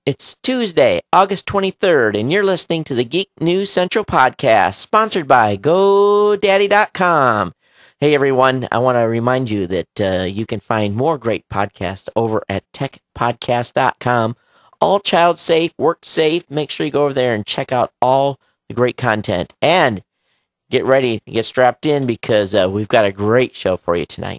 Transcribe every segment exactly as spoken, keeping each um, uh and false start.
It's Tuesday, August twenty-third, and you're listening to the Geek News Central podcast, sponsored by GoDaddy dot com. Hey everyone, I want to remind you that uh, you can find more great podcasts over at Tech Podcast dot com. All child safe, work safe. Make sure you go over there and check out all the great content. And get ready, get strapped in, because uh, we've got a great show for you tonight.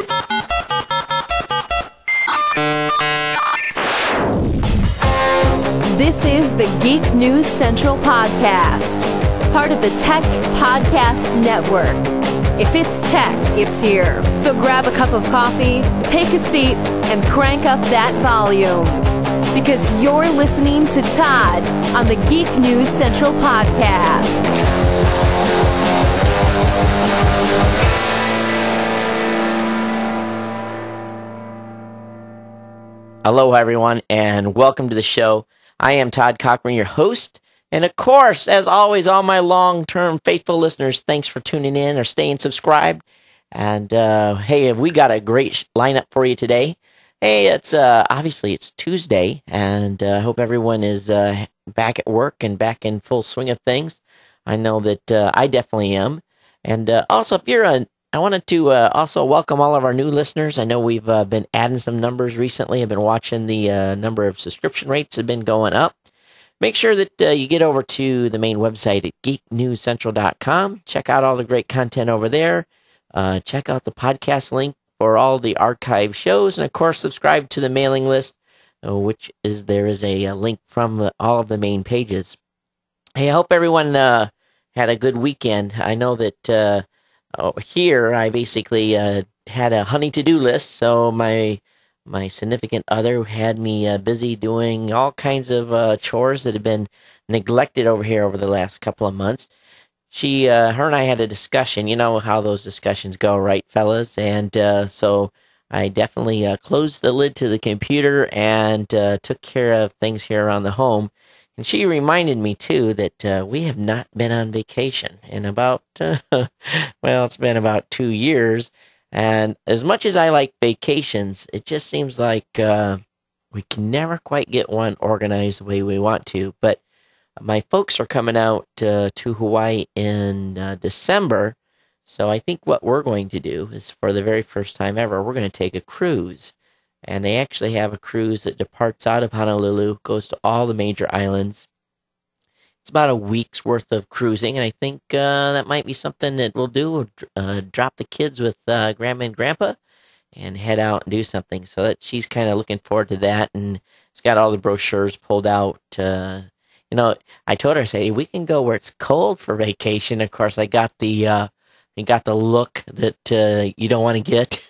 This is the Geek News Central podcast, part of the Tech Podcast Network. If it's tech, it's here. So grab a cup of coffee, take a seat, and crank up that volume. Because you're listening to Todd on the Geek News Central podcast. Hello, everyone, and welcome to the show. I am Todd Cochran, your host, and of course, as always, all my long-term faithful listeners, thanks for tuning in or staying subscribed. And uh, hey, we got a great lineup for you today. Hey, it's uh, obviously it's Tuesday, and I uh, hope everyone is uh, back at work and back in full swing of things. I know that uh, I definitely am. And uh, also, if you're a I wanted to uh, also welcome all of our new listeners. I know we've uh, been adding some numbers recently. I've been watching the uh, number of subscription rates have been going up. Make sure that uh, you get over to the main website at geek news central dot com. Check out all the great content over there. Uh, check out the podcast link for all the archive shows. And, of course, subscribe to the mailing list, uh, which is there is a, a link from the, all of the main pages. Hey, I hope everyone uh, had a good weekend. I know that... Uh, Oh, here, I basically uh, had a honey to-do list, so my my significant other had me uh, busy doing all kinds of uh, chores that have been neglected over here over the last couple of months. She, uh, her and I had a discussion. You know how those discussions go, right, fellas? And uh, so I definitely uh, closed the lid to the computer and uh, took care of things here around the home. And she reminded me, too, that uh, we have not been on vacation in about, uh, well, it's been about two years. And as much as I like vacations, it just seems like uh, we can never quite get one organized the way we want to. But my folks are coming out uh, to Hawaii in uh, December. So I think what we're going to do is, for the very first time ever, we're going to take a cruise. And they actually have a cruise that departs out of Honolulu, goes to all the major islands. It's about a week's worth of cruising, and I think uh, that might be something that we'll do. We'll uh, drop the kids with uh, Grandma and Grandpa and head out and do something. So that she's kind of looking forward to that, and it's got all the brochures pulled out. Uh, you know, I told her, I said, hey, we can go where it's cold for vacation. Of course, I got the, uh, I got the look that uh, you don't want to get.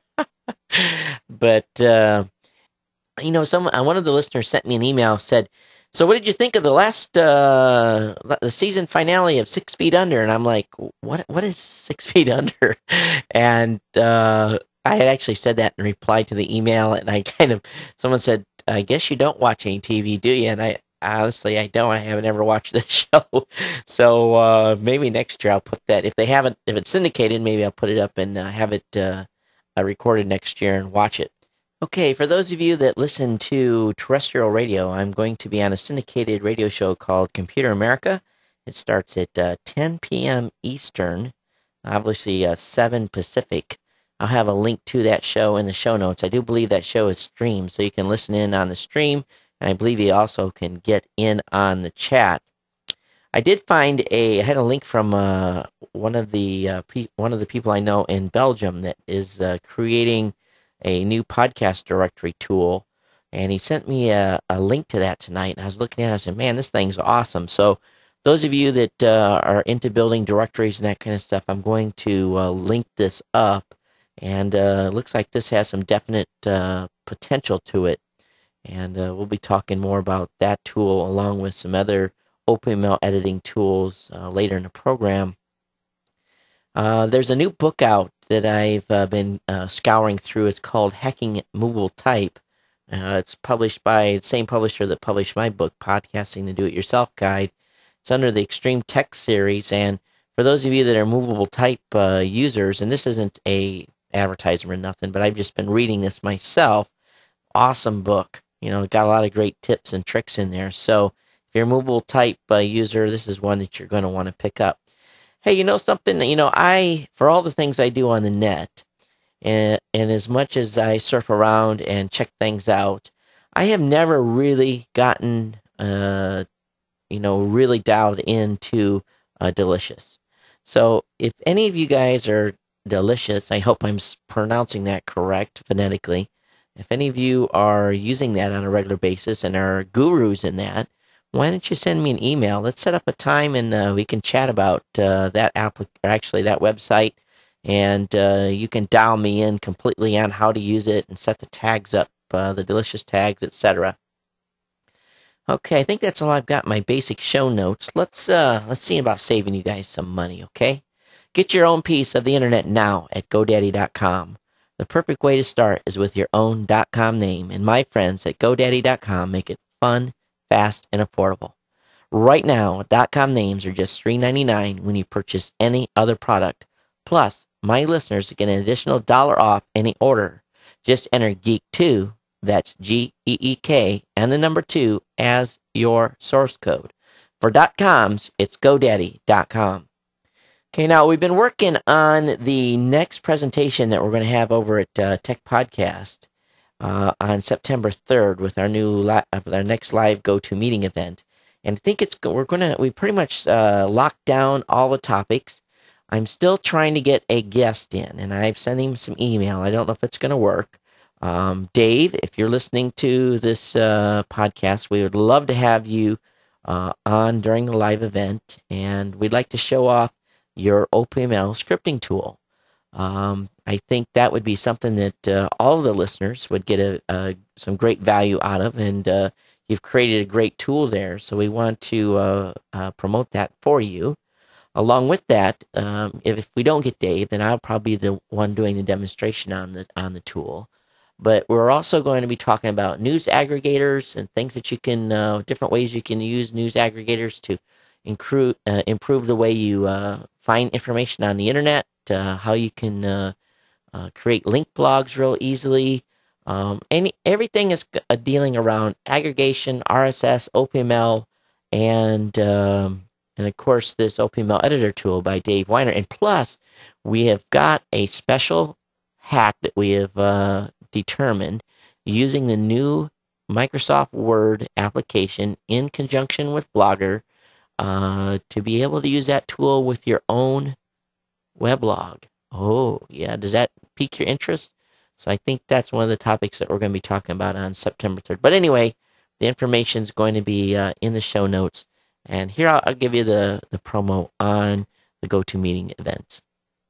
But, uh, you know, some uh, one of the listeners sent me an email, said, so what did you think of the last, uh, the season finale of Six Feet Under? And I'm like, what, what is Six Feet Under? And, uh, I had actually said that in reply to the email, and I kind of, someone said, I guess you don't watch any T V, do you? And I, honestly, I don't. I haven't ever watched this show. So, uh, maybe next year I'll put that, if they haven't, if it's syndicated, maybe I'll put it up and uh, have it, uh, Uh, recorded next year and watch it. Okay, for those of you that listen to terrestrial radio, I'm going to be on a syndicated radio show called Computer America. It starts at uh, ten p.m. Eastern, obviously uh, seven Pacific. I'll have a link to that show in the show notes. I do believe that show is streamed, so you can listen in on the stream, and I believe you also can get in on the chat. I did find a, I had a link from uh, one of the uh, pe- one of the people I know in Belgium that is uh, creating a new podcast directory tool, and he sent me a, a link to that tonight. And I was looking at it, I said, man, this thing's awesome. So those of you that uh, are into building directories and that kind of stuff, I'm going to uh, link this up, and uh, looks like this has some definite uh, potential to it. And uh, we'll be talking more about that tool along with some other OpenMail editing tools uh, later in the program. Uh, there's a new book out that I've uh, been uh, scouring through. It's called Hacking Movable Type. Uh, it's published by the same publisher that published my book, Podcasting the Do-It-Yourself Guide. It's under the Extreme Tech series, and for those of you that are movable type uh, users, and this isn't a advertisement or nothing, but I've just been reading this myself. Awesome book. you know, got a lot of great tips and tricks in there. So if you're a mobile type uh, user, this is one that you're going to want to pick up. Hey, you know something? You know, I, for all the things I do on the net, and, and as much as I surf around and check things out, I have never really gotten, uh, you know, really dialed into uh, Delicious. So if any of you guys are Delicious, I hope I'm pronouncing that correct phonetically. If any of you are using that on a regular basis and are gurus in that, why don't you send me an email? Let's set up a time and uh, we can chat about uh, that app, or actually that website, and uh, you can dial me in completely on how to use it and set the tags up, uh, the Delicious tags, et cetera. Okay, I think that's all I've got. My basic show notes. Let's uh, let's see about saving you guys some money. Okay, get your own piece of the internet now at GoDaddy dot com. The perfect way to start is with your own .com name, and my friends at GoDaddy dot com make it fun, fast, and affordable. Right now, .com names are just three ninety-nine when you purchase any other product. Plus, my listeners get an additional dollar off any order. Just enter geek two, that's G E E K, and the number two as your source code. For .coms, it's GoDaddy dot com. Okay, now we've been working on the next presentation that we're going to have over at uh, Tech Podcast uh, on September third with our new li- with our next live GoToMeeting event. And I think it's we're going to we pretty much uh, locked down all the topics. I'm still trying to get a guest in, and I've sent him some email. I don't know if it's going to work. Um, Dave, if you're listening to this uh, podcast, we would love to have you uh, on during the live event, and we'd like to show off your O P M L scripting tool. Um, I think that would be something that uh, all of the listeners would get a, a some great value out of, and uh, you've created a great tool there, so we want to uh, uh, promote that for you. Along with that, um, if, if we don't get Dave, then I'll probably be the one doing the demonstration on the on the tool. But we're also going to be talking about news aggregators and things that you can, uh, different ways you can use news aggregators to improve, uh, improve the way you uh, find information on the internet, uh, how you can uh, uh, create link blogs real easily. Um, any everything is uh, dealing around aggregation, R S S, O P M L, and um, and of course this O P M L editor tool by Dave Weiner. And plus, we have got a special hack that we have uh, determined using the new Microsoft Word application in conjunction with Blogger uh, to be able to use that tool with your own weblog. Oh, yeah. Does that pique your interest? So I think that's one of the topics that we're going to be talking about on September third. But anyway, the information is going to be uh, in the show notes. And here I'll, I'll give you the, the promo on the GoToMeeting events.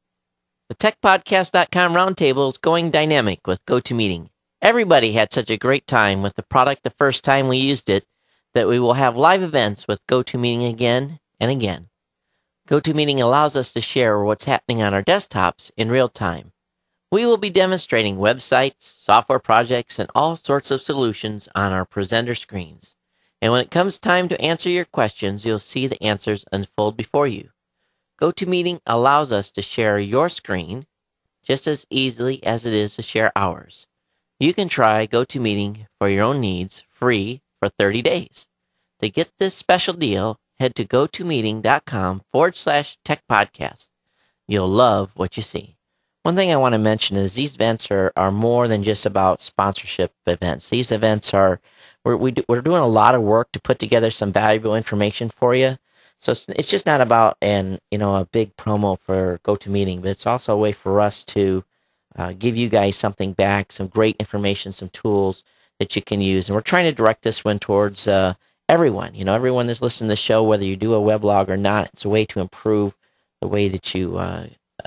The tech podcast dot com roundtable is going dynamic with GoToMeeting. Everybody had such a great time with the product the first time we used it that we will have live events with GoToMeeting again and again. GoToMeeting allows us to share what's happening on our desktops in real time. We will be demonstrating websites, software projects, and all sorts of solutions on our presenter screens. And when it comes time to answer your questions, you'll see the answers unfold before you. GoToMeeting allows us to share your screen just as easily as it is to share ours. You can try GoToMeeting for your own needs free for thirty days. To get this special deal, head to GoToMeeting.com forward slash tech podcast. You'll love what you see. One thing I want to mention is these events are, are more than just about sponsorship events. These events are, we're, we do, we're doing a lot of work to put together some valuable information for you. So it's, it's just not about an, you know, a big promo for GoToMeeting, but it's also a way for us to uh, give you guys something back, some great information, some tools that you can use. And we're trying to direct this one towards uh, everyone. You know, everyone that's listening to the show, whether you do a weblog or not, it's a way to improve the way that you uh,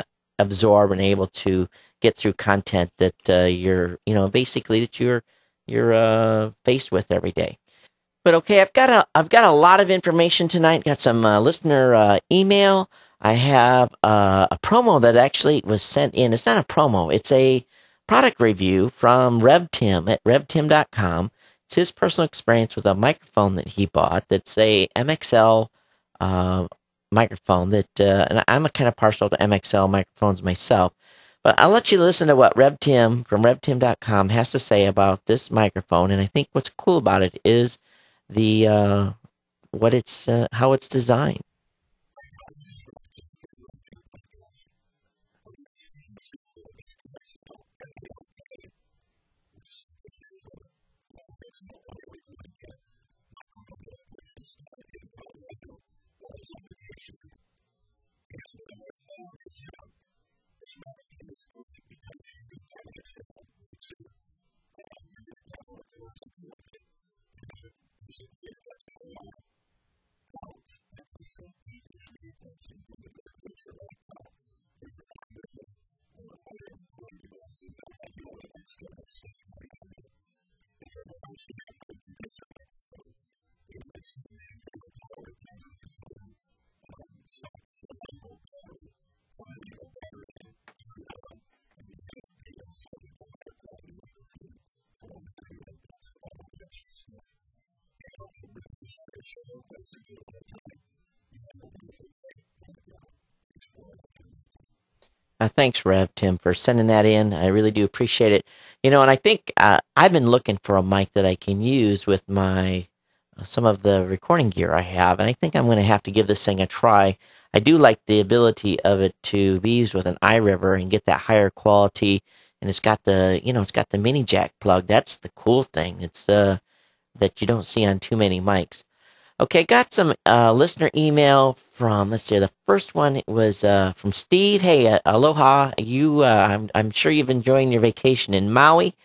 absorb and able to get through content that uh, you're, you know, basically that you're you're uh, faced with every day. But okay, I've got a I've got a lot of information tonight. Got some uh, listener uh, email. I have uh, a promo that actually was sent in. It's not a promo. It's a product review from Rev Tim at rev tim dot com. It's his personal experience with a microphone that he bought. That's a M X L uh, microphone. That uh, and I'm a kind of partial to M X L microphones myself. But I'll let you listen to what Rev Tim from rev tim dot com has to say about this microphone. And I think what's cool about it is the uh, what it's uh, how it's designed. Uh, thanks, Rev Tim, for sending that in. I really do appreciate it. You know, and I think uh, I've been looking for a mic that I can use with my uh, some of the recording gear I have, and I think I'm going to have to give this thing a try. I do like the ability of it to be used with an iRiver and get that higher quality, and it's got the you know it's got the mini jack plug. That's the cool thing. It's uh that you don't see on too many mics. Okay, got some uh, listener email from, let's see, the first one was uh, from Steve. Hey, uh, aloha. You, uh, I'm, I'm sure you've enjoying your vacation in Maui.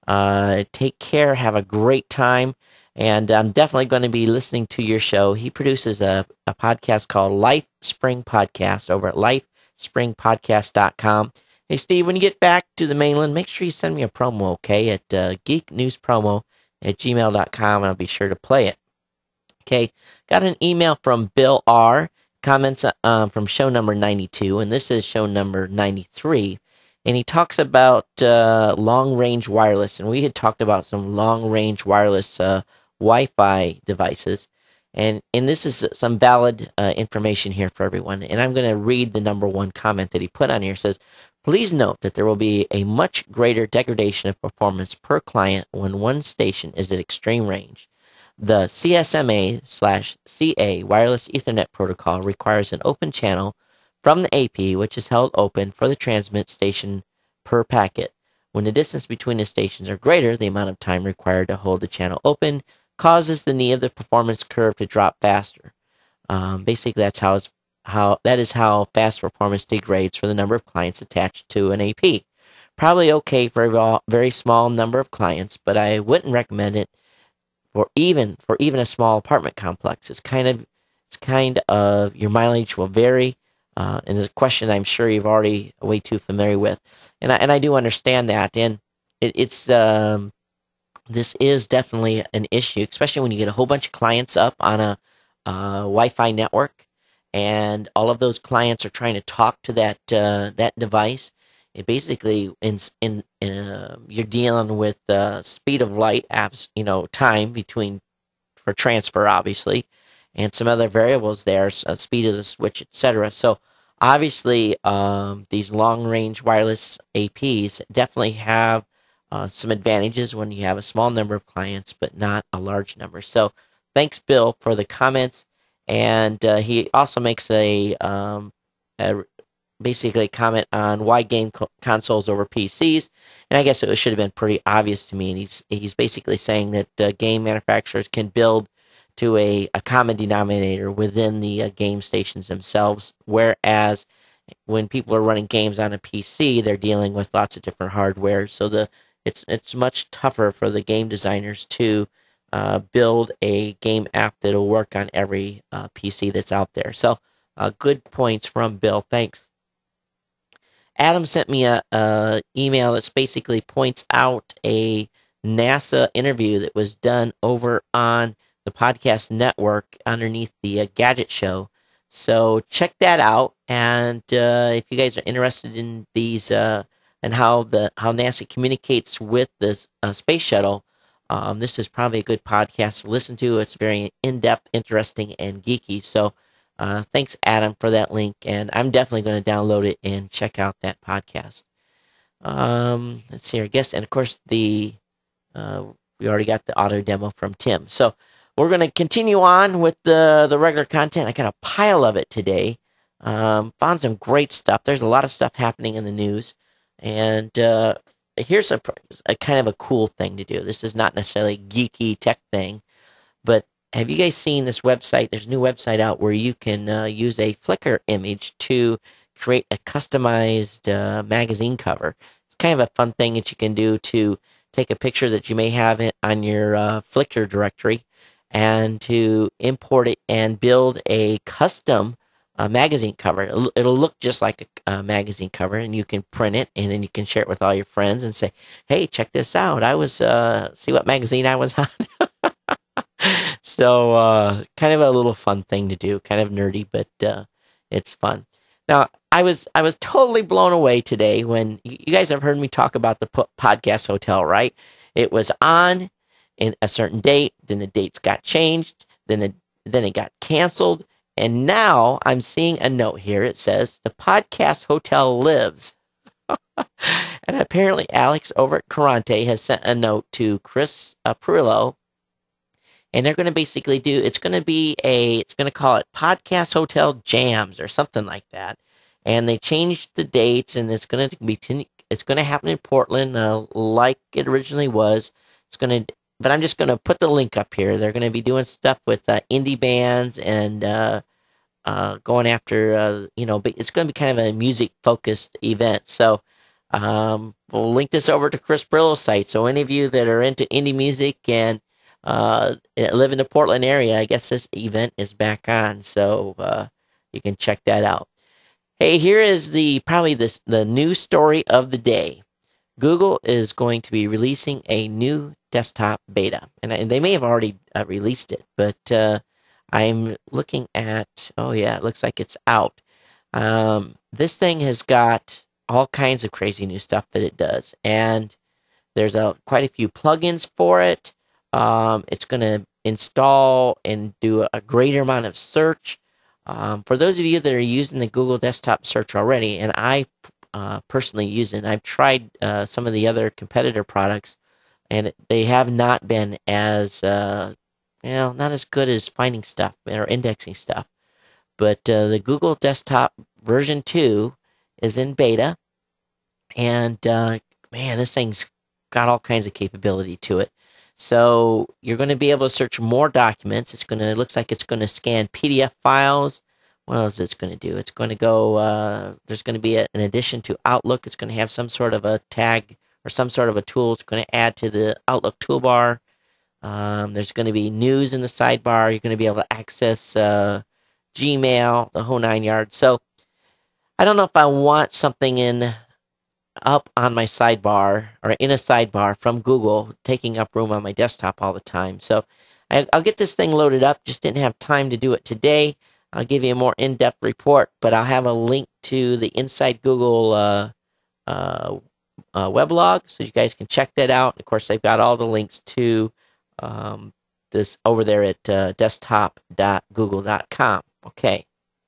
Uh, take care. Have a great time. And I'm definitely going to be listening to your show. He produces a, a podcast called Life Spring Podcast over at life spring podcast dot com. Hey, Steve, when you get back to the mainland, make sure you send me a promo, okay, at uh, geeknewspromo at gmail dot com, and I'll be sure to play it. Okay, got an email from Bill R. Comments um, from show number ninety-two, and this is show number ninety-three. And he talks about uh, long-range wireless, and we had talked about some long-range wireless uh, Wi-Fi devices. And and this is some valid uh, information here for everyone. And I'm going to read the number one comment that he put on here. It says, please note that there will be a much greater degradation of performance per client when one station is at extreme range. The C S M A slash C A wireless Ethernet protocol requires an open channel from the A P, which is held open for the transmit station per packet. When the distance between the stations are greater, the amount of time required to hold the channel open causes the knee of the performance curve to drop faster. Um, basically, that's how it's, how that is how fast performance degrades for the number of clients attached to an A P. Probably okay for a very small number of clients, but I wouldn't recommend it for even for even a small apartment complex. It's kind of it's kind of your mileage will vary, uh, and it's a question I'm sure you've already way too familiar with, and I, and I do understand that, and it, it's um, this is definitely an issue, especially when you get a whole bunch of clients up on a uh, Wi-Fi network, and all of those clients are trying to talk to that uh, that device. It basically, in in, in uh, you're dealing with uh, speed of light, apps, you know, time between for transfer, obviously, and some other variables there, uh, speed of the switch, et cetera. So obviously, um, these long-range wireless A Ps definitely have uh, some advantages when you have a small number of clients, but not a large number. So thanks, Bill, for the comments, and uh, he also makes a, um, a basically comment on why game co- consoles over P Cs, and I guess it should have been pretty obvious to me. And he's he's basically saying that uh, game manufacturers can build to a, a common denominator within the uh, game stations themselves, whereas when people are running games on a P C, they're dealing with lots of different hardware. So the it's it's much tougher for the game designers to uh, build a game app that'll work on every uh, P C that's out there. So uh, good points from Bill. Thanks. Adam sent me a, a email that basically points out a NASA interview that was done over on the podcast network underneath the uh, Gadget Show. So check that out. And uh, if you guys are interested in these uh, and how the how NASA communicates with the uh, space shuttle, um, this is probably a good podcast to listen to. It's very in-depth, interesting, and geeky. So Uh, thanks, Adam, for that link, and I'm definitely going to download it and check out that podcast. Um, let's see, I guess, and of course the uh, we already got the auto demo from Tim. So we're going to continue on with the the regular content. I got a pile of it today. Um, found some great stuff. There's a lot of stuff happening in the news, and uh, here's a, a kind of a cool thing to do. This is not necessarily a geeky tech thing, but have you guys seen this website? There's a new website out where you can uh, use a Flickr image to create a customized uh, magazine cover. It's kind of a fun thing that you can do to take a picture that you may have it on your uh, Flickr directory and to import it and build a custom uh, magazine cover. It'll, it'll look just like a, a magazine cover, and you can print it, and then you can share it with all your friends and say, hey, check this out. I was, uh, see what magazine I was on? So, uh, kind of a little fun thing to do, kind of nerdy, but uh, it's fun. Now, I was I was totally blown away today when you guys have heard me talk about the Podcast Hotel, right? It was on in a certain date, then the dates got changed, then the, then it got canceled, and now I'm seeing a note here. It says the Podcast Hotel lives. And apparently Alex over at Quarante has sent a note to Chris uh, Pirillo, and they're going to basically do, it's going to be a, it's going to call it Podcast Hotel Jams or something like that. And they changed the dates, and it's going to be, it's going to happen in Portland, uh, like it originally was. It's going to, but I'm just going to put the link up here. They're going to be doing stuff with uh, indie bands and uh, uh, going after, uh, you know, it's going to be kind of a music-focused event. So um, we'll link this over to Chris Pirillo's site. So any of you that are into indie music and uh, live in the Portland area, I guess this event is back on. So uh, you can check that out. Hey, here is the probably this the news story of the day. Google is going to be releasing a new desktop beta, and, and they may have already uh, released it, but uh, I'm looking at, oh yeah, it looks like it's out. Um, this thing has got all kinds of crazy new stuff that it does, and there's a, quite a few plugins for it. Um, it's going to install and do a greater amount of search. Um, for those of you that are using the Google Desktop Search already, and I uh, personally use it, I've tried uh, some of the other competitor products, and they have not been as, uh, you know, not as good as finding stuff or indexing stuff. But uh, the Google Desktop version two is in beta, and uh, man, this thing's got all kinds of capability to it. So you're going to be able to search more documents. It's going to, it looks like it's going to scan P D F files. What else is it going to do? It's going to go, uh, there's going to be a, an addition to Outlook. It's going to have some sort of a tag or some sort of a tool. It's going to add to the Outlook toolbar. Um, there's going to be news in the sidebar. You're going to be able to access uh, Gmail, the whole nine yards. So I don't know if I want something in up on my sidebar or in a sidebar from Google taking up room on my desktop all the time. So I, I'll get this thing loaded up. Just didn't have time to do it today. I'll give you a more in-depth report, but I'll have a link to the Inside Google uh, uh, uh, weblog, so you guys can check that out. Of course, they've got all the links to um, this over there at uh, desktop dot google dot com. Okay.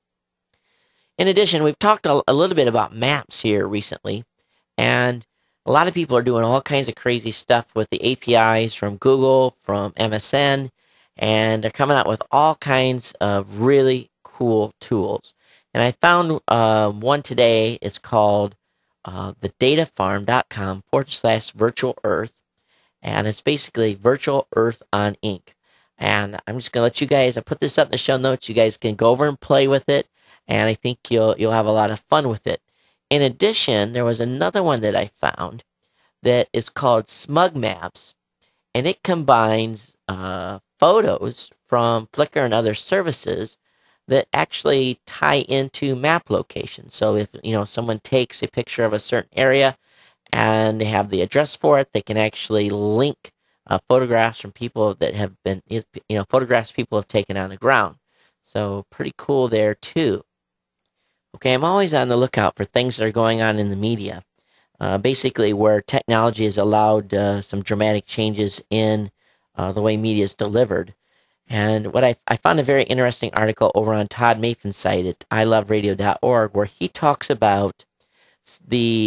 In addition, we've talked a, a little bit about maps here recently. And a lot of people are doing all kinds of crazy stuff with the A P Is from Google, from M S N, and they're coming out with all kinds of really cool tools. And I found uh, one today. It's called uh, the datafarm dot com forward slash virtual earth. And it's basically virtual earth on ink. And I'm just going to let you guys, I put this up in the show notes. You guys can go over and play with it. And I think you'll you'll have a lot of fun with it. In addition, there was another one that I found that is called Smug Maps, and it combines uh, photos from Flickr and other services that actually tie into map locations. So if you know someone takes a picture of a certain area and they have the address for it, they can actually link uh, photographs from people that have been, you know, photographs people have taken on the ground. So pretty cool there too. Okay, I'm always on the lookout for things that are going on in the media, uh, basically where technology has allowed uh, some dramatic changes in uh, the way media is delivered. And what I, I found a very interesting article over on Todd Mafin's site at i love radio dot org, where he talks about the uh,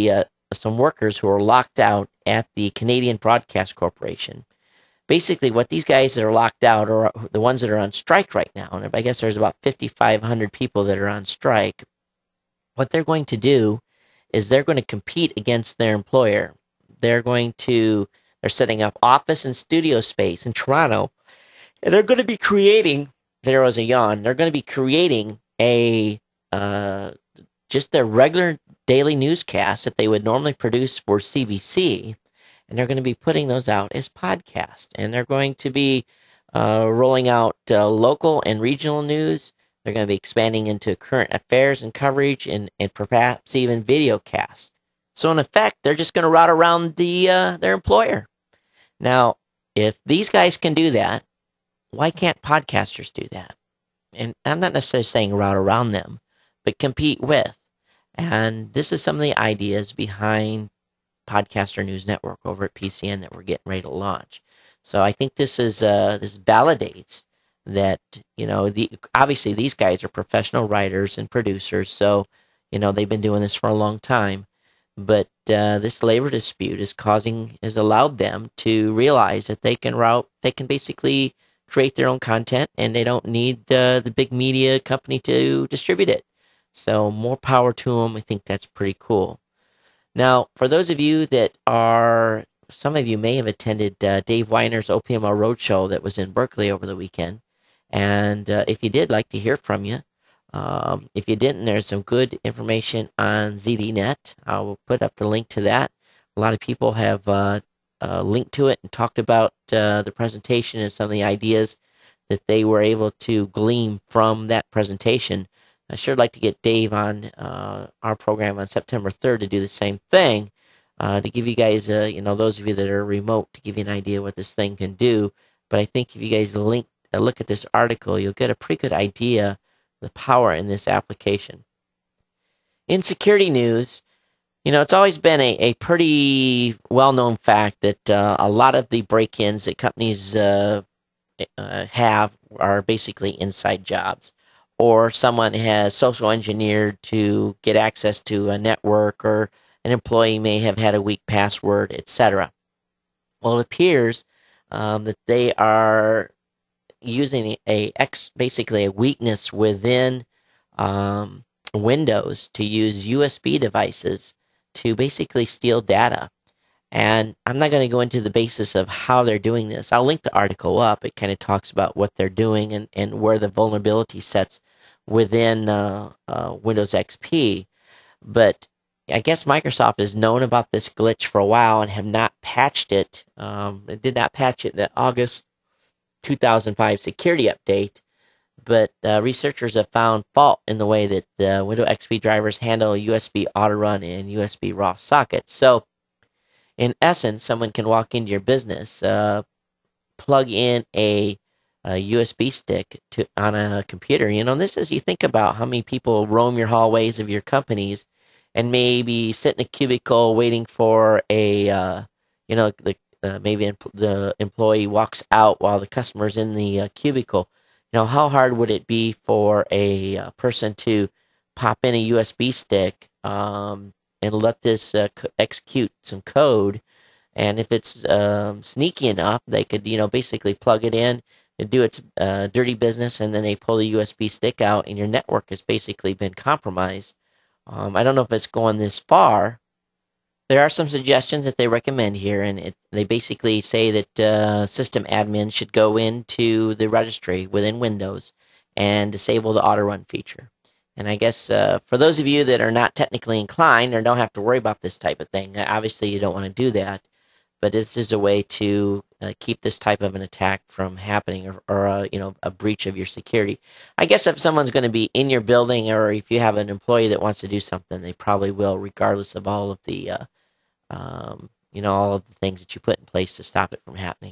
some workers who are locked out at the Canadian Broadcast Corporation. Basically, what these guys that are locked out are the ones that are on strike right now. And I guess there's about fifty-five hundred people that are on strike. What they're going to do is they're going to compete against their employer. They're going to, they're setting up office and studio space in Toronto. And they're going to be creating, there was a yawn, they're going to be creating a, uh, just their regular daily newscasts that they would normally produce for C B C. And they're going to be putting those out as podcasts. And they're going to be uh, rolling out uh, local and regional news. They're going to be expanding into current affairs and coverage and, and perhaps even video casts. So in effect, they're just going to route around the uh, their employer. Now, if these guys can do that, why can't podcasters do that? And I'm not necessarily saying route around them, but compete with. And this is some of the ideas behind Podcaster News Network over at P C N that we're getting ready to launch. So I think this is uh, this validates that, you know, the obviously these guys are professional writers and producers, so you know they've been doing this for a long time. But uh, this labor dispute is causing has allowed them to realize that they can route they can basically create their own content, and they don't need uh, the big media company to distribute it. So more power to them. I think that's pretty cool. Now, for those of you that are, some of you may have attended uh, Dave Weiner's O P M R Roadshow that was in Berkeley over the weekend. And uh, if you did, like to hear from you. Um, if you didn't, there's some good information on Z D Net. I will put up the link to that. A lot of people have uh, uh, linked to it and talked about uh, the presentation and some of the ideas that they were able to glean from that presentation. I sure like to get Dave on uh, our program on September third to do the same thing, uh, to give you guys, uh, you know, those of you that are remote, to give you an idea what this thing can do. But I think if you guys link, uh, look at this article, you'll get a pretty good idea of the power in this application. In security news, you know, it's always been a, a pretty well-known fact that uh, a lot of the break-ins that companies uh, uh, have are basically inside jobs. Or someone has social engineered to get access to a network, or an employee may have had a weak password, et cetera. Well, it appears um, that they are using a X, basically a weakness within um, Windows to use U S B devices to basically steal data. And I'm not going to go into the basis of how they're doing this. I'll link the article up. It kind of talks about what they're doing and, and where the vulnerability sets within uh, uh, Windows X P, but I guess Microsoft has known about this glitch for a while and have not patched it. Um, it did not patch it in the August two thousand five security update, but uh, researchers have found fault in the way that the Windows X P drivers handle U S B auto run and U S B raw sockets. So, in essence, someone can walk into your business, uh, plug in a a U S B stick to on a computer. You know, this is, you think about how many people roam your hallways of your companies and maybe sit in a cubicle waiting for a, uh, you know, the uh, maybe the employee walks out while the customer's in the uh, cubicle. You know, how hard would it be for a uh, person to pop in a U S B stick um, and let this uh, c- execute some code? And if it's um, sneaky enough, they could, you know, basically plug it in, do its uh, dirty business, and then they pull the U S B stick out, and your network has basically been compromised. Um, I don't know if it's going this far. There are some suggestions that they recommend here, and it, they basically say that uh, system admin should go into the registry within Windows and disable the auto run feature. And I guess uh, for those of you that are not technically inclined or don't have to worry about this type of thing, obviously you don't want to do that. But this is a way to uh, keep this type of an attack from happening, or, or uh, you know, a breach of your security. I guess if someone's going to be in your building, or if you have an employee that wants to do something, they probably will, regardless of all of the, uh, um, you know, all of the things that you put in place to stop it from happening.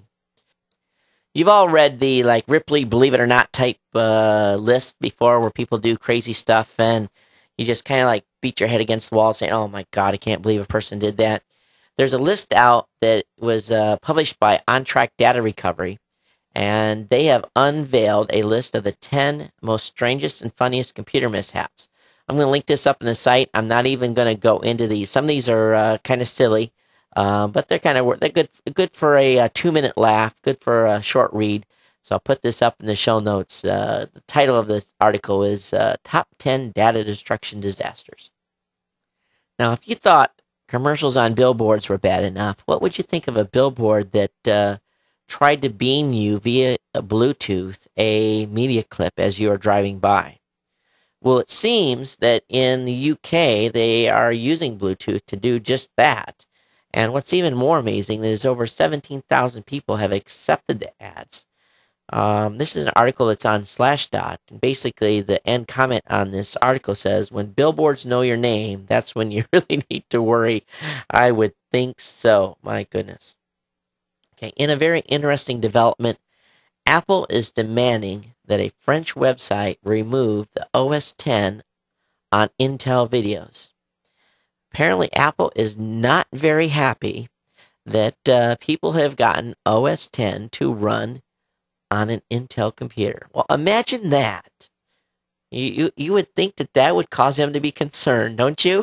You've all read the like Ripley Believe It or Not type uh, list before, where people do crazy stuff, and you just kind of like beat your head against the wall, saying, "Oh my God, I can't believe a person did that." There's a list out that was uh, published by OnTrack Data Recovery, and they have unveiled a list of the ten most strangest and funniest computer mishaps. I'm going to link this up in the site. I'm not even going to go into these. Some of these are uh, kind of silly, uh, but they're kind of they're good good for a, a two minute laugh, good for a short read. So I'll put this up in the show notes. Uh, the title of this article is uh, Top ten Data Destruction Disasters. Now, if you thought commercials on billboards were bad enough, what would you think of a billboard that uh, tried to beam you via a Bluetooth a media clip as you are driving by? Well, it seems that in the U K, they are using Bluetooth to do just that. And what's even more amazing is over seventeen thousand people have accepted the ads. Um, this is an article that's on Slashdot, and basically the end comment on this article says, when billboards know your name, that's when you really need to worry. I would think so. My goodness. Okay, in a very interesting development, Apple is demanding that a French website remove the O S ten on Intel videos. Apparently, Apple is not very happy that uh, people have gotten O S ten to run on an Intel computer. Well, imagine that. You, you you would think that that would cause them to be concerned, don't you?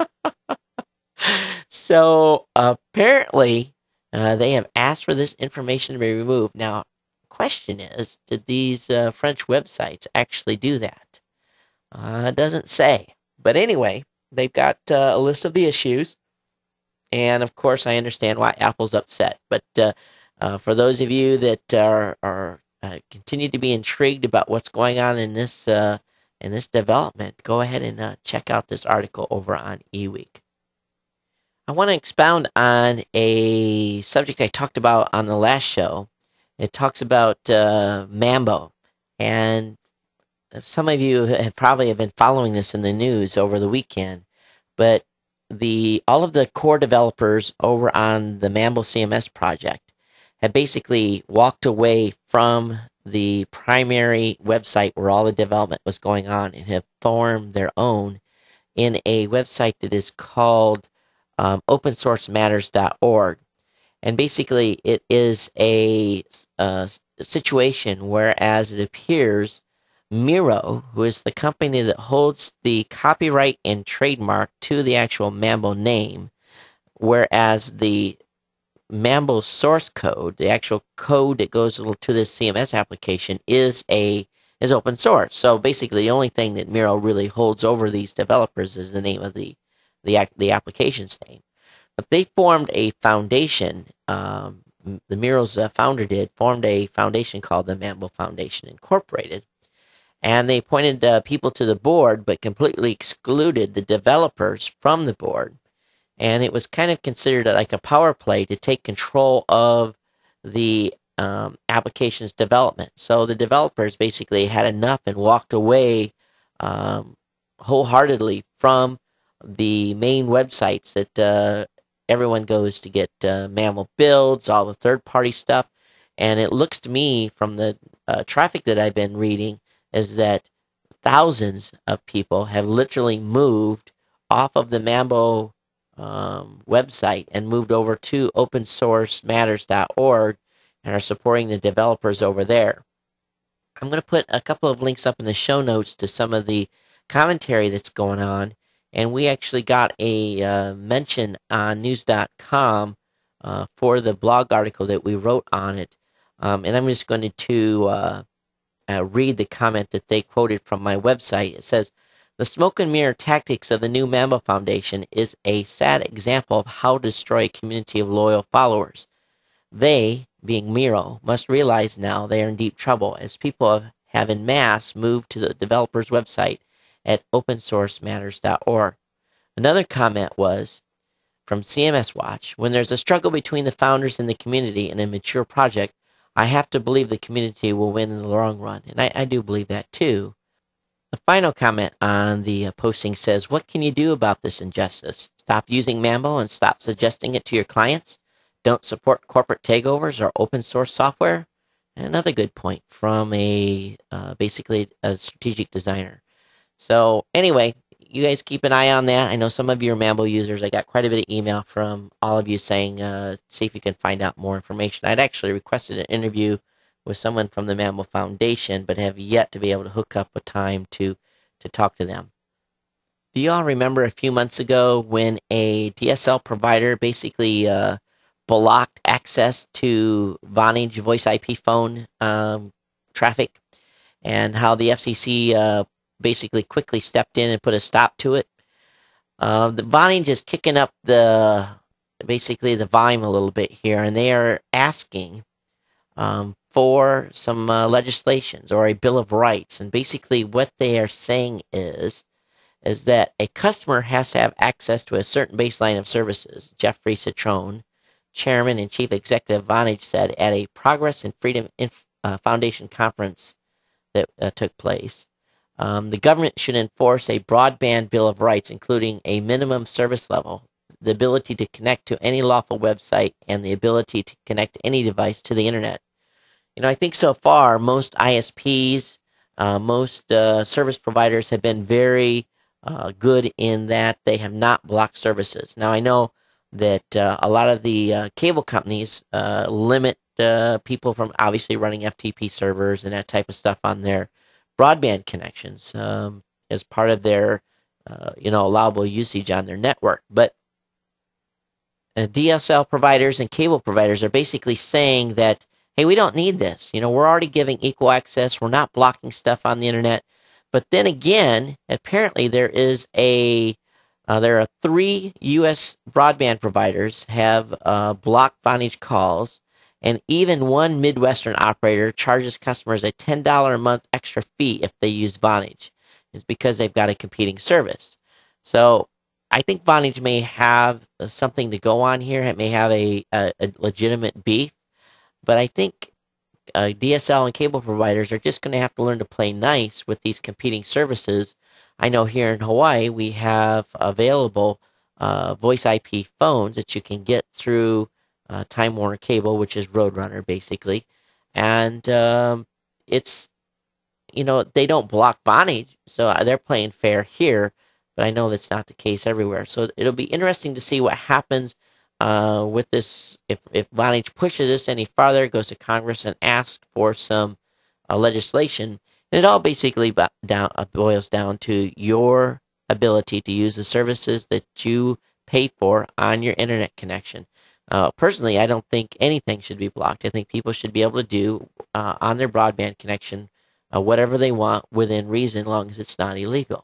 So apparently, uh, they have asked for this information to be removed. Now, question is, did these uh, French websites actually do that? Uh, it doesn't say. But anyway, they've got uh, a list of the issues. And of course, I understand why Apple's upset. But uh, Uh, for those of you that are, are uh, continue to be intrigued about what's going on in this uh, in this development, go ahead and uh, check out this article over on eWeek. I want to expound on a subject I talked about on the last show. It talks about uh, Mambo, and some of you have probably have been following this in the news over the weekend. But the all of the core developers over on the Mambo C M S project have basically walked away from the primary website where all the development was going on and have formed their own in a website that is called um, open source matters dot org. And basically it is a, a situation whereas it appears Miro, who is the company that holds the copyright and trademark to the actual Mambo name, whereas the Mambo source code, the actual code that goes to this C M S application, is a is open source. So basically, the only thing that Miro really holds over these developers is the name of the the the application's name. But they formed a foundation. Um, the Miro's uh, founder did formed a foundation called the Mambo Foundation Incorporated, and they appointed uh, people to the board, but completely excluded the developers from the board. And it was kind of considered like a power play to take control of the um, application's development. So the developers basically had enough and walked away um, wholeheartedly from the main websites that uh, everyone goes to get uh, Mambo builds, all the third-party stuff. And it looks to me from the uh, traffic that I've been reading is that thousands of people have literally moved off of the Mambo Um, website and moved over to open source matters dot org and are supporting the developers over there. I'm going to put a couple of links up in the show notes to some of the commentary that's going on, and we actually got a uh, mention on news dot com uh, for the blog article that we wrote on it, um, and I'm just going to uh, uh, read the comment that they quoted from my website. It says, "The smoke and mirror tactics of the new Mambo Foundation is a sad example of how to destroy a community of loyal followers. They, being Miro, must realize now they are in deep trouble as people have en masse moved to the developer's website at open source matters dot org. Another comment was from C M S Watch, "When there's a struggle between the founders and the community in a mature project, I have to believe the community will win in the long run." And I, I do believe that too. The final comment on the uh, posting says, "What can you do about this injustice? Stop using Mambo and stop suggesting it to your clients? Don't support corporate takeovers or open source software?" Another good point from a uh, basically a strategic designer. So anyway, you guys keep an eye on that. I know some of you are Mambo users. I got quite a bit of email from all of you saying, uh, see if you can find out more information. I'd actually requested an interview with someone from the Mambo Foundation, but have yet to be able to hook up a time to, to talk to them. Do you all remember a few months ago when a D S L provider basically uh, blocked access to Vonage voice I P phone um, traffic, and how the F C C uh, basically quickly stepped in and put a stop to it? Uh, the Vonage is kicking up the basically the volume a little bit here, and they are asking um, for some uh, legislations or a Bill of Rights. And basically what they are saying is, is that a customer has to have access to a certain baseline of services. Jeffrey Citron, chairman and chief executive of Vonage, said at a Progress and Freedom Inf- uh, Foundation conference that uh, took place. Um, the government should enforce a broadband Bill of Rights, including a minimum service level, the ability to connect to any lawful website, and the ability to connect any device to the internet. You know, I think so far most I S Ps, uh, most uh, service providers have been very uh, good in that they have not blocked services. Now, I know that uh, a lot of the uh, cable companies uh, limit uh, people from obviously running F T P servers and that type of stuff on their broadband connections um, as part of their, uh, you know, allowable usage on their network. But uh, D S L providers and cable providers are basically saying that, hey, we don't need this. You know, we're already giving equal access. We're not blocking stuff on the internet. But then again, apparently there is a, uh, there are three U S broadband providers have uh, blocked Vonage calls. And even one Midwestern operator charges customers a ten dollars a month extra fee if they use Vonage. It's because they've got a competing service. So I think Vonage may have something to go on here. It may have a, a, a legitimate beef. But I think uh, D S L and cable providers are just going to have to learn to play nice with these competing services. I know here in Hawaii we have available uh, voice I P phones that you can get through Uh, Time Warner Cable, which is Roadrunner, basically. And um, it's, you know, they don't block Vonage, so they're playing fair here, but I know that's not the case everywhere. So it'll be interesting to see what happens uh, with this, if, if Vonage pushes this any farther, goes to Congress and asks for some uh, legislation. And it all basically bo- down, uh, boils down to your ability to use the services that you pay for on your internet connection. Uh, personally, I don't think anything should be blocked. I think people should be able to do uh, on their broadband connection uh, whatever they want within reason, as long as it's not illegal.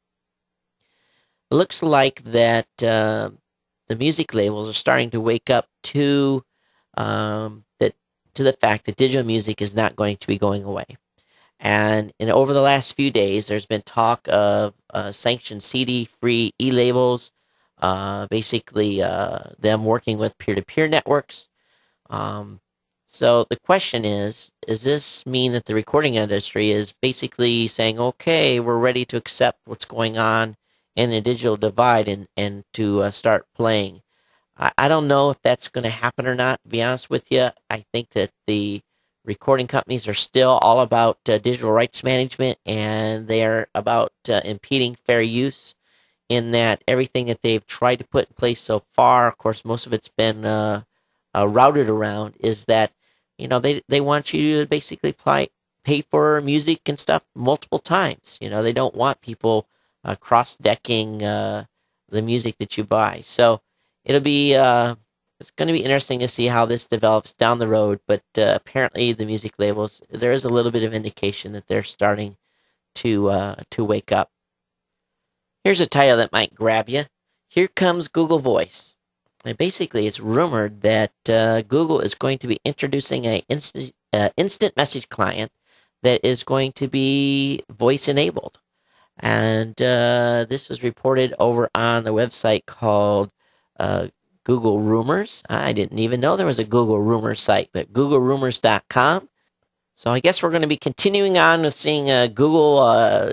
It looks like that uh, the music labels are starting to wake up to um, that to the fact that digital music is not going to be going away. And, and over the last few days, there's been talk of uh, sanctioned C D-free e-labels. Uh, basically, uh, them working with peer-to-peer networks. Um, so the question is, does this mean that the recording industry is basically saying, okay, we're ready to accept what's going on in the digital divide and, and to uh, start playing? I, I don't know if that's going to happen or not, to be honest with you. I think that the recording companies are still all about uh, digital rights management, and they are about uh, impeding fair use. In that everything that they've tried to put in place so far, of course, most of it's been uh, uh, routed around, is that, you know, they they want you to basically play, pay for music and stuff multiple times. You know, they don't want people uh, cross-decking uh, the music that you buy. So it'll be, uh, it's going to be interesting to see how this develops down the road. But uh, apparently the music labels, there is a little bit of indication that they're starting to uh, to wake up. Here's a title that might grab you. Here comes Google Voice. And basically, it's rumored that uh, Google is going to be introducing an instant, uh, instant message client that is going to be voice-enabled. And uh, this was reported over on the website called uh, Google Rumors. I didn't even know there was a Google Rumors site, but google rumors dot com. So I guess we're going to be continuing on with seeing uh, Google uh,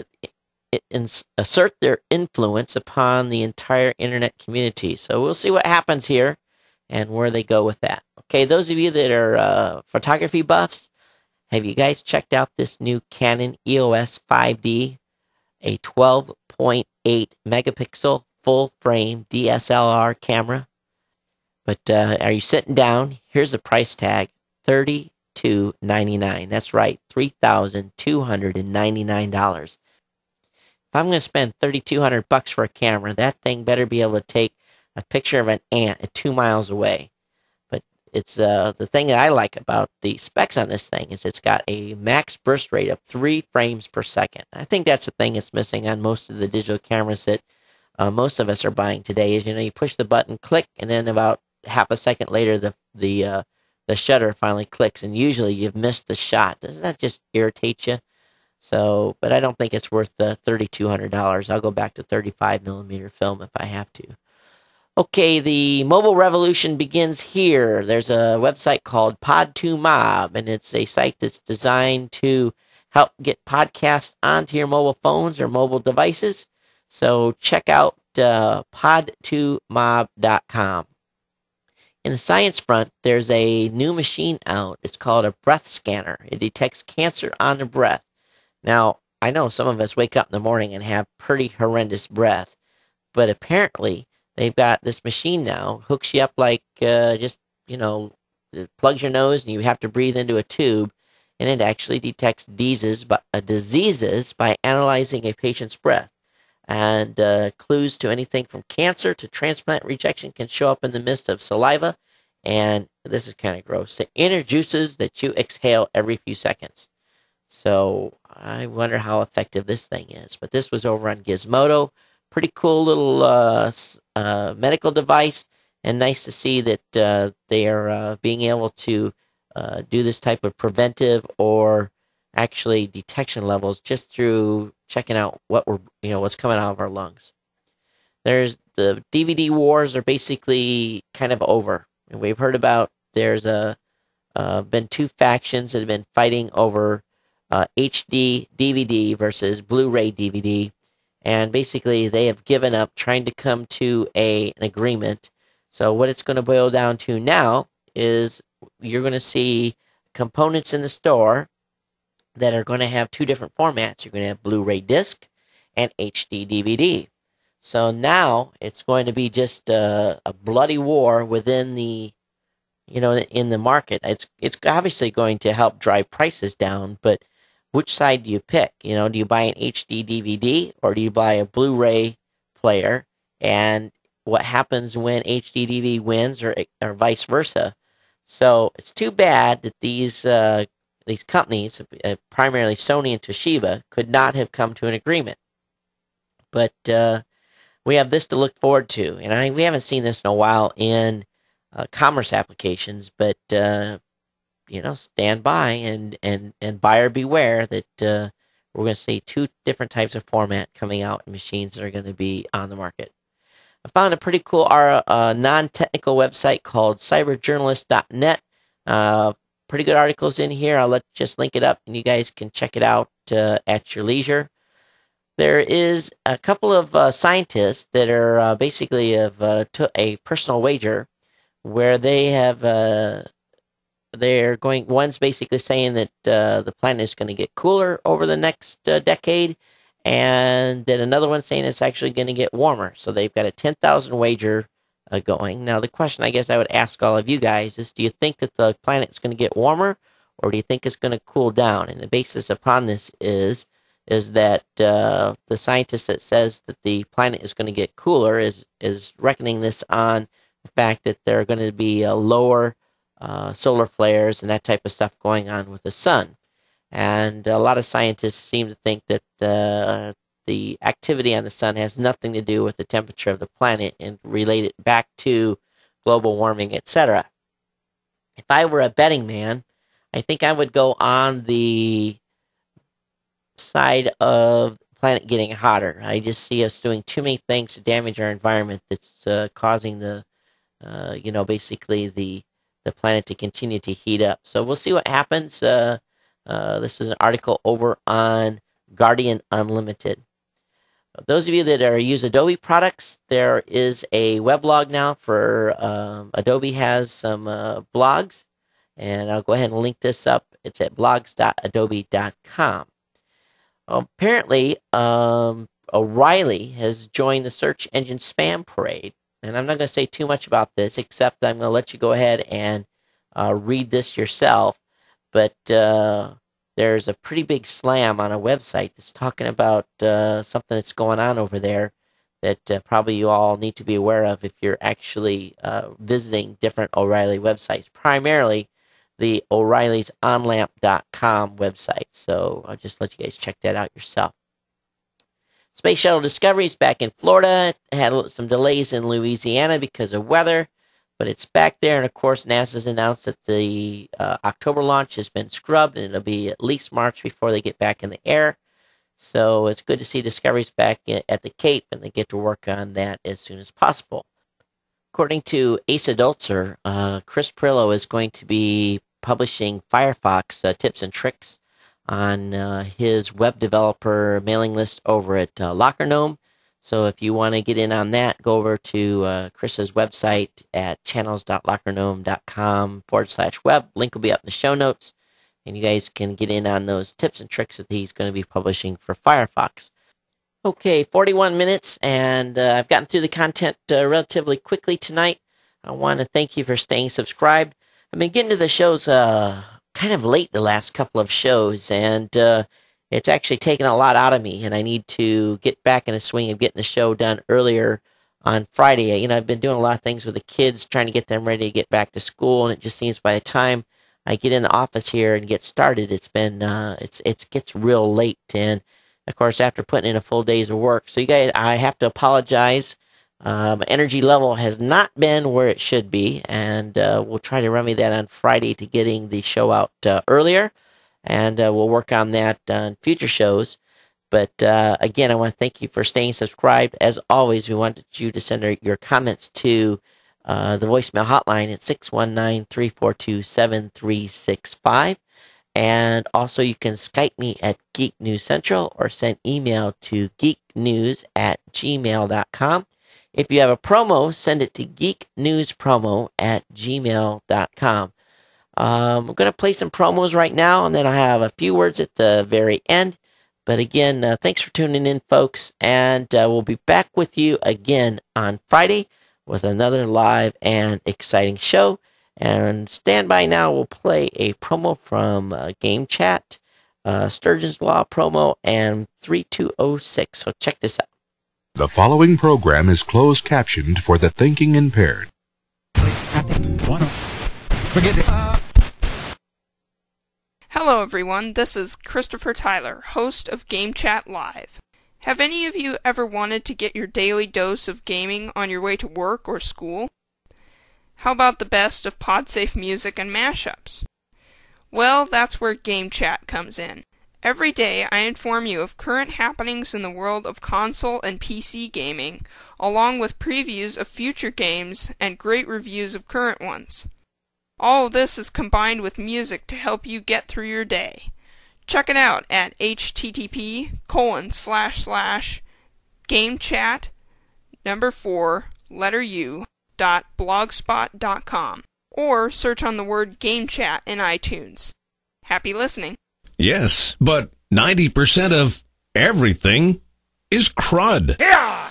assert their influence upon the entire internet community. So we'll see what happens here and where they go with that. Okay, those of you that are uh, photography buffs, have you guys checked out this new Canon E O S five D, a twelve point eight megapixel full frame D S L R camera? But uh, are you sitting down? Here's the price tag, thirty-two ninety-nine. That's right, three thousand two hundred ninety-nine dollars. if I'm going to spend thirty-two hundred bucks for a camera, that thing better be able to take a picture of an ant at two miles away. But it's uh, the thing that I like about the specs on this thing is it's got a max burst rate of three frames per second. I think that's the thing that's missing on most of the digital cameras that uh, most of us are buying today. Is, you know, you push the button, click, and then about half a second later, the the uh, the shutter finally clicks, and usually you've missed the shot. Doesn't that just irritate you? So, but I don't think it's worth the thirty-two hundred dollars. I'll go back to thirty-five millimeter film if I have to. Okay, the mobile revolution begins here. There's a website called Pod two Mob, and it's a site that's designed to help get podcasts onto your mobile phones or mobile devices. So check out uh, pod two mob dot com. In the science front, there's a new machine out. It's called a breath scanner. It detects cancer on the breath. Now, I know some of us wake up in the morning and have pretty horrendous breath, but apparently they've got this machine now, hooks you up like uh, just, you know, it plugs your nose and you have to breathe into a tube, and it actually detects diseases, uh, diseases by analyzing a patient's breath. And uh, clues to anything from cancer to transplant rejection can show up in the midst of saliva, and this is kind of gross, the inner juices that you exhale every few seconds. So I wonder how effective this thing is. But this was over on Gizmodo. Pretty cool little uh, uh, medical device, and nice to see that uh, they are uh, being able to uh, do this type of preventive or actually detection levels just through checking out what we're, you know, what's coming out of our lungs. There's the D V D wars are basically kind of over. And we've heard about there's a uh, been two factions that have been fighting over uh, H D D V D versus Blu-ray D V D, and basically they have given up trying to come to a an agreement. So what it's going to boil down to now is you're going to see components in the store that are going to have two different formats. You're going to have Blu-ray disc and H D D V D. So now it's going to be just a, a bloody war within the, you know, in the market. It's it's obviously going to help drive prices down, but which side do you pick? You know, do you buy an H D D V D or do you buy a Blu-ray player? And what happens when H D D V D wins, or or vice versa? So it's too bad that these uh, these companies, uh, primarily Sony and Toshiba, could not have come to an agreement. But uh, we have this to look forward to, and I we haven't seen this in a while in uh, commerce applications. But uh, you know, stand by and and and buyer beware that uh, we're going to see two different types of format coming out in machines that are going to be on the market. I found a pretty cool uh, uh, non-technical website called cyber journalist dot net. Uh, pretty good articles in here. I'll let just link it up, and you guys can check it out uh, at your leisure. There is a couple of uh, scientists that are uh, basically have uh, took a personal wager where they have uh, they're going. One's basically saying that uh, the planet is going to get cooler over the next uh, decade, and then another one's saying it's actually going to get warmer. So they've got a ten thousand wager uh, going. Now, the question I guess I would ask all of you guys is, do you think that the planet is going to get warmer, or do you think it's going to cool down? And the basis upon this is is that uh, the scientist that says that the planet is going to get cooler is is reckoning this on the fact that there are going to be a lower uh, solar flares and that type of stuff going on with the sun. And a lot of scientists seem to think that uh, the activity on the sun has nothing to do with the temperature of the planet and relate it back to global warming, et cetera. If I were a betting man, I think I would go on the side of the planet getting hotter. I just see us doing too many things to damage our environment that's uh, causing the, uh, you know, basically the the planet to continue to heat up. So we'll see what happens. Uh, Uh, this is an article over on Guardian Unlimited. Those of you that are use Adobe products, there is a weblog now for um, Adobe has some uh, blogs, and I'll go ahead and link this up. It's at blogs dot adobe dot com. Apparently, um, O'Reilly has joined the search engine spam parade, and I'm not going to say too much about this, except that I'm going to let you go ahead and uh, read this yourself. But uh, there's a pretty big slam on a website that's talking about uh, something that's going on over there that uh, probably you all need to be aware of if you're actually uh, visiting different O'Reilly websites, primarily the O'Reilly's on lamp dot com website. So I'll just let you guys check that out yourself. Space Shuttle Discovery is back in Florida. It had some delays in Louisiana because of weather, but it's back there. And of course, NASA's announced that the uh, October launch has been scrubbed, and it'll be at least March before they get back in the air. So it's good to see Discovery's back at the Cape, and they get to work on that as soon as possible. According to Asa Dulzer, uh, Chris Pirillo is going to be publishing Firefox uh, tips and tricks on uh, his web developer mailing list over at uh, LockerGnome. So if you want to get in on that, go over to uh, Chris's website at channels.lockergnome.com forward slash web. Link will be up in the show notes. And you guys can get in on those tips and tricks that he's going to be publishing for Firefox. Okay, forty-one minutes, and uh, I've gotten through the content uh, relatively quickly tonight. I want to thank you for staying subscribed. I've been getting to the shows uh, kind of late the last couple of shows, and uh, it's actually taken a lot out of me, and I need to get back in the swing of getting the show done earlier on Friday. You know, I've been doing a lot of things with the kids, trying to get them ready to get back to school, and it just seems by the time I get in the office here and get started, it's been, uh, it's, it gets real late. And of course, after putting in a full days of work. So you guys, I have to apologize. Uh, my energy level has not been where it should be. And, uh, we'll try to remedy that on Friday to getting the show out, uh, earlier. And, uh, we'll work on that on future shows. But, uh, again, I want to thank you for staying subscribed. As always, we wanted you to send your comments to Uh, the voicemail hotline at six one nine, three four two, seven three six five. And also you can Skype me at Geek News Central or send email to geeknews at gmail dot com. If you have a promo, send it to geeknewspromo at gmail dot com. Um, I'm going to play some promos right now, and then I have a few words at the very end. But again, uh, thanks for tuning in, folks, and uh, we'll be back with you again on Friday with another live and exciting show. And stand by now, we'll play a promo from uh, Game Chat, uh, Sturgeon's Law promo, and three two oh six. So check this out. The following program is closed captioned for the thinking impaired. Hello everyone, this is Christopher Tyler, host of Game Chat Live. Have any of you ever wanted to get your daily dose of gaming on your way to work or school? How about the best of PodSafe music and mashups? Well, that's where Game Chat comes in. Every day I inform you of current happenings in the world of console and P C gaming, along with previews of future games and great reviews of current ones. All of this is combined with music to help you get through your day. Check it out at http colon slash slash gamechat number four letter u dot blogspot dot com or search on the word Game Chat in iTunes. Happy listening. Yes, but ninety percent of everything is crud. Yeah!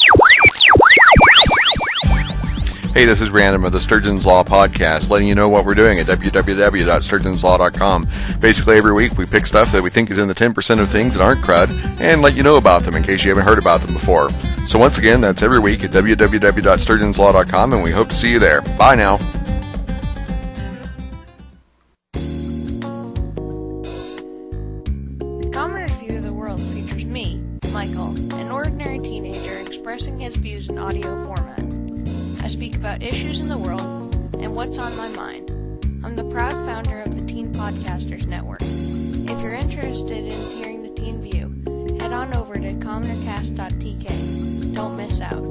Hey, this is Random of the Sturgeon's Law podcast, letting you know what we're doing at w w w dot sturgeons law dot com. Basically, every week we pick stuff that we think is in the ten percent of things that aren't crud and let you know about them in case you haven't heard about them before. So once again, that's every week at w w w dot sturgeons law dot com, and we hope to see you there. Bye now. The Common View of the World features me, Michael, an ordinary teenager expressing his views in audio format. I speak about issues in the world and what's on my mind. I'm the proud founder of the Teen Podcasters Network. If you're interested in hearing the teen view, head on over to commonercast dot t k. Don't miss out.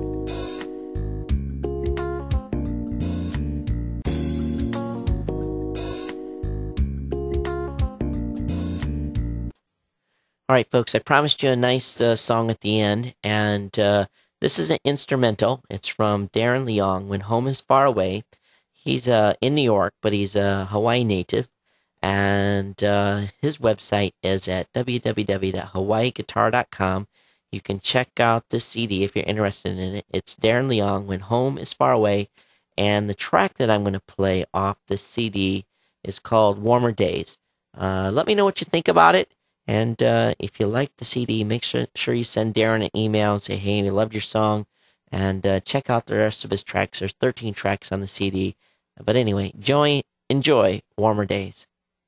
All right, folks, I promised you a nice uh, song at the end, and uh, this is an instrumental. It's from Darren Leong, When Home is Far Away. He's uh, in New York, but he's a Hawaii native, and uh, his website is at w w w dot hawaii guitar dot com. You can check out this C D if you're interested in it. It's Darren Leong, When Home is Far Away, and the track that I'm going to play off this C D is called Warmer Days. Uh, let me know what you think about it. And uh, if you like the C D, make sure, sure you send Darren an email and say, hey, we loved your song. And uh, check out the rest of his tracks. There's thirteen tracks on the C D. But anyway, enjoy, enjoy Warmer Days.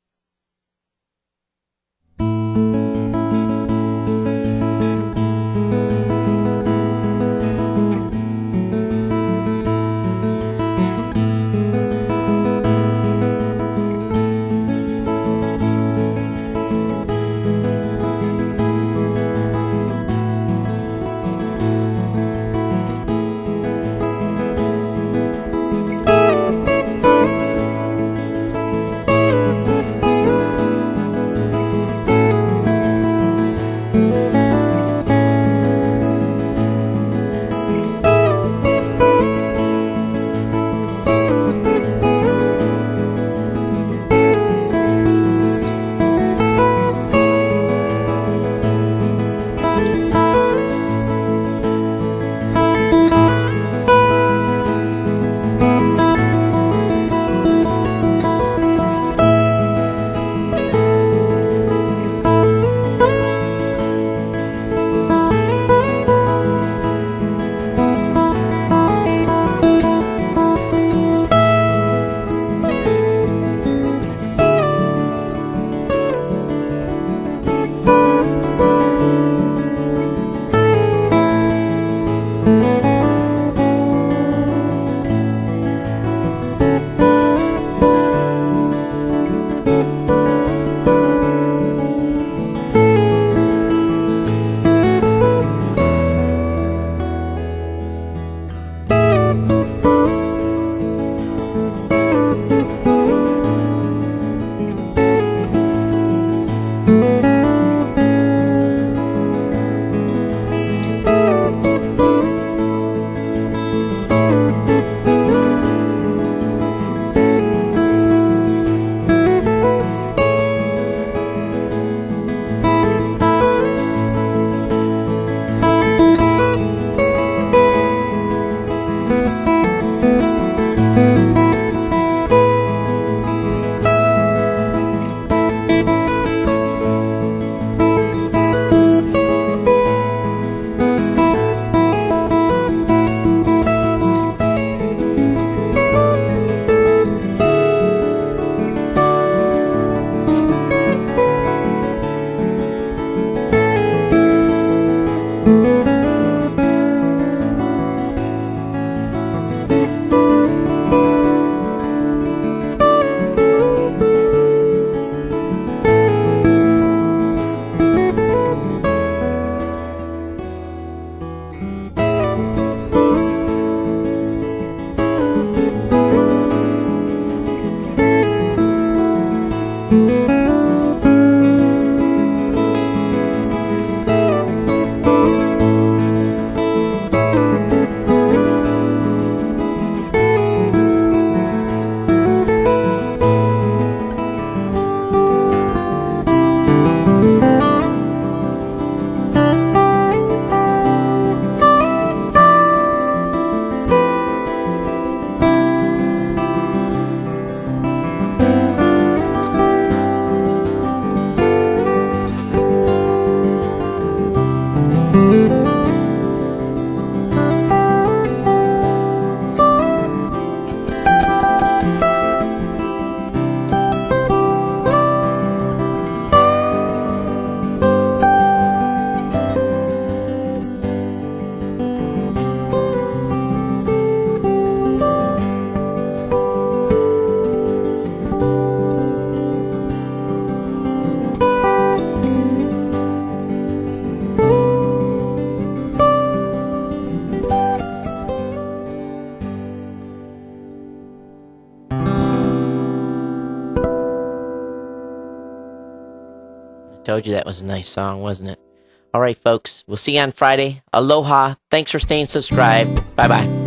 Told you that was a nice song, wasn't it? All right, folks. We'll see you on Friday. Aloha. Thanks for staying subscribed. Bye-bye.